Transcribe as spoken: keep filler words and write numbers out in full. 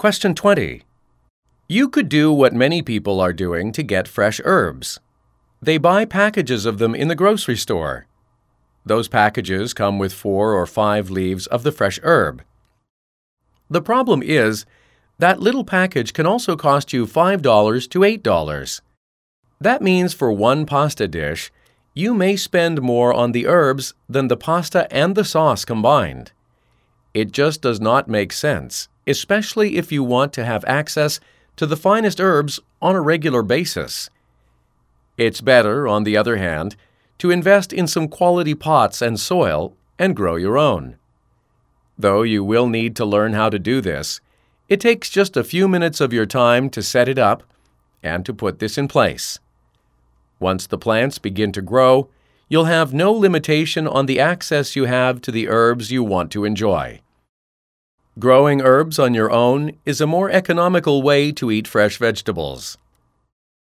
Question twenty. You could do what many people are doing to get fresh herbs. They buy packages of them in the grocery store. Those packages come with four or five leaves of the fresh herb. The problem is, that little package can also cost you five dollars to eight dollars. That means for one pasta dish, you may spend more on the herbs than the pasta and the sauce combined. It just does not make sense, especially if you want to have access to the finest herbs on a regular basis. It's better, on the other hand, to invest in some quality pots and soil and grow your own. Though you will need to learn how to do this, it takes just a few minutes of your time to set it up and to put this in place. Once the plants begin to grow, you'll have no limitation on the access you have to the herbs you want to enjoy. Growing herbs on your own is a more economical way to eat fresh vegetables.